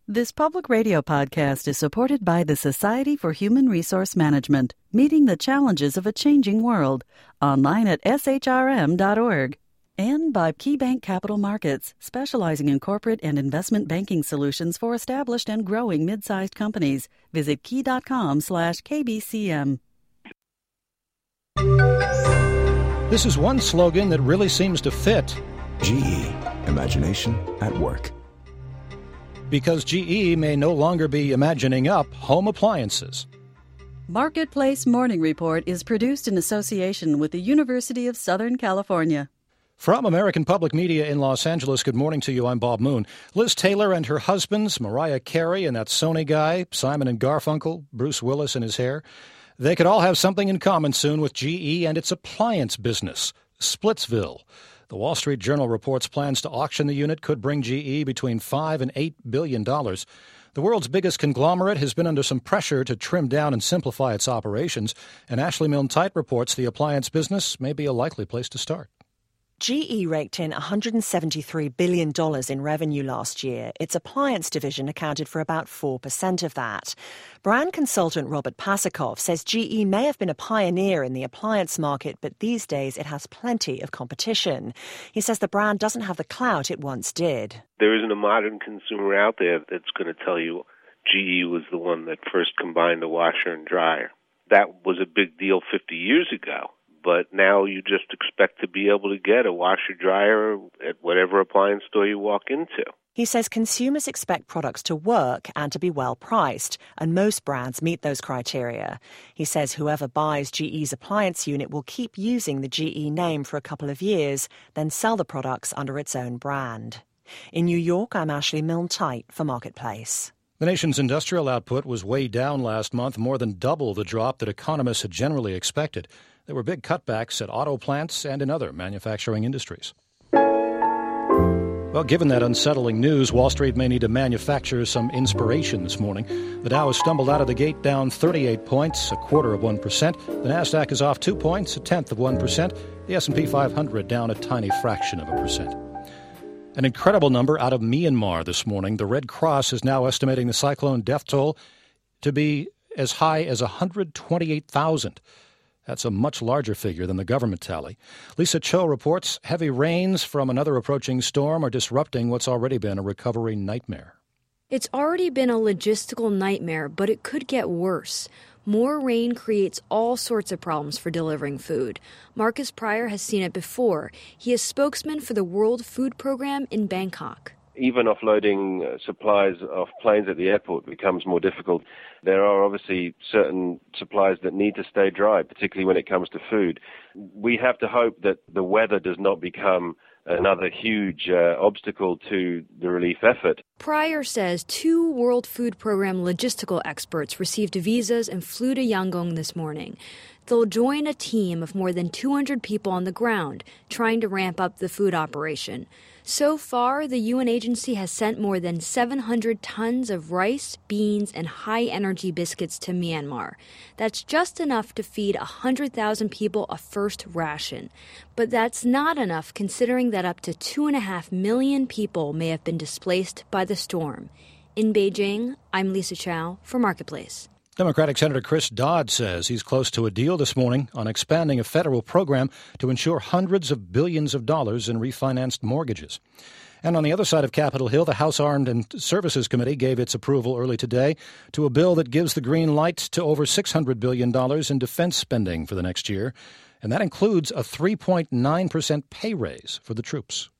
This public radio podcast is supported by the Society for Human Resource Management, meeting the challenges of a changing world, online at shrm.org. And by KeyBank Capital Markets, specializing in corporate and investment banking solutions for established and growing mid-sized companies. Visit key.com/KBCM. This is one slogan that really seems to fit. GE, imagination at work. Because GE may no longer be imagining up home appliances. Marketplace Morning Report is produced in association with the University of Southern California. From American Public Media in Los Angeles, good morning to you. I'm Bob Moon. Liz Taylor and her husbands, Mariah Carey and that Sony guy, Simon and Garfunkel, Bruce Willis and his hair, they could all have something in common soon with GE and its appliance business, Splitsville. The Wall Street Journal reports plans to auction the unit could bring GE between $5 and $8 billion. The world's biggest conglomerate has been under some pressure to trim down and simplify its operations, and Ashley Milne-Tite reports the appliance business may be a likely place to start. GE raked in $173 billion in revenue last year. Its appliance division accounted for about 4% of that. Brand consultant Robert Pasikoff says GE may have been a pioneer in the appliance market, but these days it has plenty of competition. He says the brand doesn't have the clout it once did. There isn't a modern consumer out there that's going to tell you GE was the one that first combined the washer and dryer. That was a big deal 50 years ago. But now you just expect to be able to get a washer-dryer at whatever appliance store you walk into. He says consumers expect products to work and to be well-priced, and most brands meet those criteria. He says whoever buys GE's appliance unit will keep using the GE name for a couple of years, then sell the products under its own brand. In New York, I'm Ashley Milne-Tite for Marketplace. The nation's industrial output was way down last month, more than double the drop that economists had generally expected. There were big cutbacks at auto plants and in other manufacturing industries. Well, given that unsettling news, Wall Street may need to manufacture some inspiration this morning. The Dow has stumbled out of the gate down 38 points, 0.25%. The Nasdaq is off 2 points, 0.1%. The S&P 500 down a tiny fraction of a percent. An incredible number out of Myanmar this morning. The Red Cross is now estimating the cyclone death toll to be as high as 128,000. That's a much larger figure than the government tally. Lisa Cho reports heavy rains from another approaching storm are disrupting what's already been a recovery nightmare. It's already been a logistical nightmare, but it could get worse. More rain creates all sorts of problems for delivering food. Marcus Pryor has seen it before. He is spokesman for the World Food Program in Bangkok. Even offloading supplies off planes at the airport becomes more difficult. There are obviously certain supplies that need to stay dry, particularly when it comes to food. We have to hope that the weather does not become another huge obstacle to the relief effort. Pryor says 2 World Food Program logistical experts received visas and flew to Yangon this morning. They'll join a team of more than 200 people on the ground trying to ramp up the food operation. So far, the UN agency has sent more than 700 tons of rice, beans, and high-energy biscuits to Myanmar. That's just enough to feed 100,000 people a first ration. But that's not enough considering that up to 2.5 million people may have been displaced by the storm. In Beijing, I'm Lisa Chow for Marketplace. Democratic Senator Chris Dodd says he's close to a deal this morning on expanding a federal program to insure hundreds of billions of dollars in refinanced mortgages. And on the other side of Capitol Hill, the House Armed and Services Committee gave its approval early today to a bill that gives the green light to over $600 billion in defense spending for the next year. And that includes a 3.9% pay raise for the troops.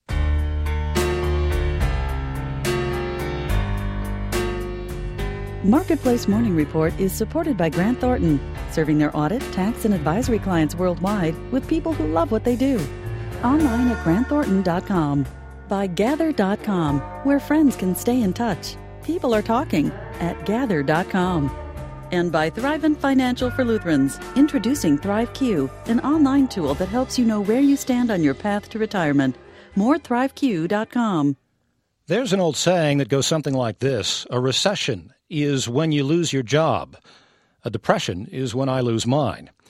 Marketplace Morning Report is supported by Grant Thornton, serving their audit, tax, and advisory clients worldwide with people who love what they do. Online at grantthornton.com. By Gather.com, where friends can stay in touch. People are talking at Gather.com. And by Thrivent Financial for Lutherans, introducing ThriveQ, an online tool that helps you know where you stand on your path to retirement. More ThriveQ.com. There's an old saying that goes something like this: a recession is when you lose your job. A depression is when I lose mine.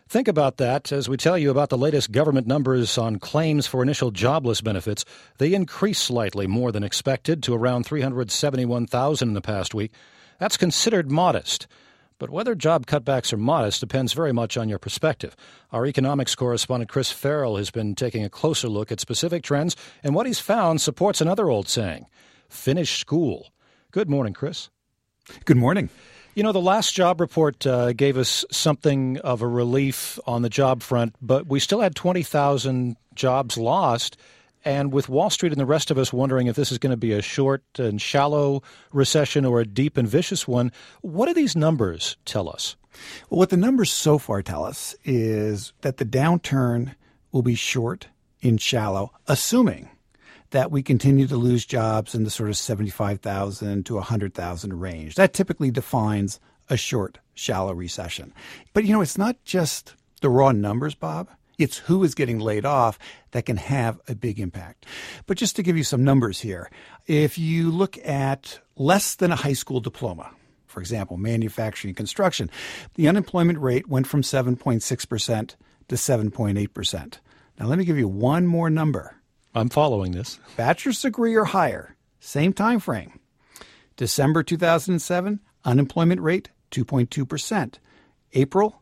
Think about that as we tell you about the latest government numbers on claims for initial jobless benefits. They increased slightly more than expected to around 371,000 in the past week. That's considered modest. But whether job cutbacks are modest depends very much on your perspective. Our economics correspondent Chris Farrell has been taking a closer look at specific trends, and what he's found supports another old saying, finish school. Good morning, Chris. Good morning. You know, the last job report gave us something of a relief on the job front, but we still had 20,000 jobs lost. And with Wall Street and the rest of us wondering if this is going to be a short and shallow recession or a deep and vicious one, what do these numbers tell us? Well, what the numbers so far tell us is that the downturn will be short and shallow, assuming that we continue to lose jobs in the sort of 75,000 to 100,000 range. That typically defines a short, shallow recession. But, it's not just the raw numbers, Bob. It's who is getting laid off that can have a big impact. But just to give you some numbers here, if you look at less than a high school diploma, for example, manufacturing and construction, the unemployment rate went from 7.6% to 7.8%. Now, let me give you one more number. I'm following this. Bachelor's degree or higher, same time frame. December 2007, unemployment rate 2.2%. April,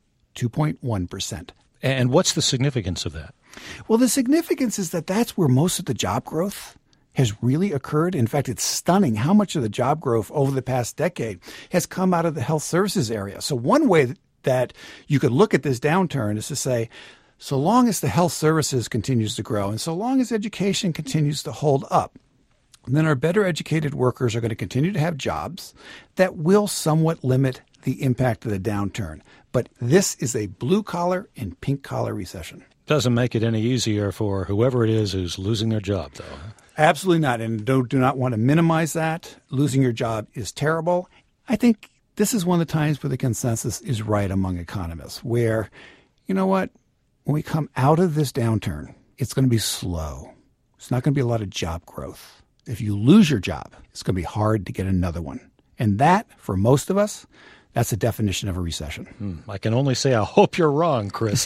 2.1%. And what's the significance of that? Well, the significance is that that's where most of the job growth has really occurred. In fact, it's stunning how much of the job growth over the past decade has come out of the health services area. So one way that you could look at this downturn is to say, so long as the health services continues to grow and so long as education continues to hold up, then our better educated workers are going to continue to have jobs that will somewhat limit the impact of the downturn. But this is a blue-collar and pink-collar recession. Doesn't make it any easier for whoever it is who's losing their job, though. Huh? Absolutely not. And do not want to minimize that. Losing your job is terrible. I think this is one of the times where the consensus is right among economists, where, you know what, when we come out of this downturn, it's going to be slow. It's not going to be a lot of job growth. If you lose your job, it's going to be hard to get another one. And that, for most of us, that's the definition of a recession. I can only say I hope you're wrong, Chris.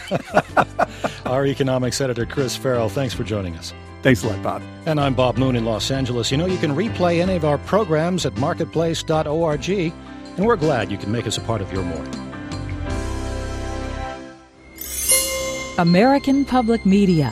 Our economics editor, Chris Farrell, thanks for joining us. Thanks a lot, Bob. And I'm Bob Moon in Los Angeles. You know, you can replay any of our programs at marketplace.org, and we're glad you can make us a part of your morning. American Public Media.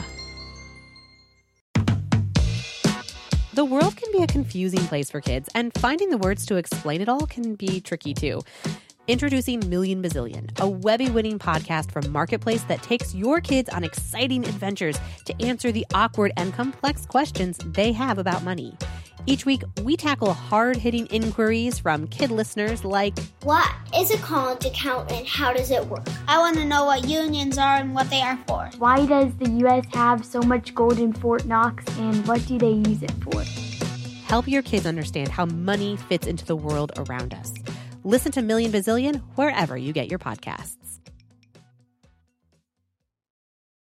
The world can be a confusing place for kids, and finding the words to explain it all can be tricky too. Introducing Million Bazillion, a Webby-winning podcast from Marketplace that takes your kids on exciting adventures to answer the awkward and complex questions they have about money. Each week, we tackle hard-hitting inquiries from kid listeners like, what is a college account and how does it work? I want to know what unions are and what they are for. Why does the U.S. have so much gold in Fort Knox and what do they use it for? Help your kids understand how money fits into the world around us. Listen to Million Bazillion wherever you get your podcasts.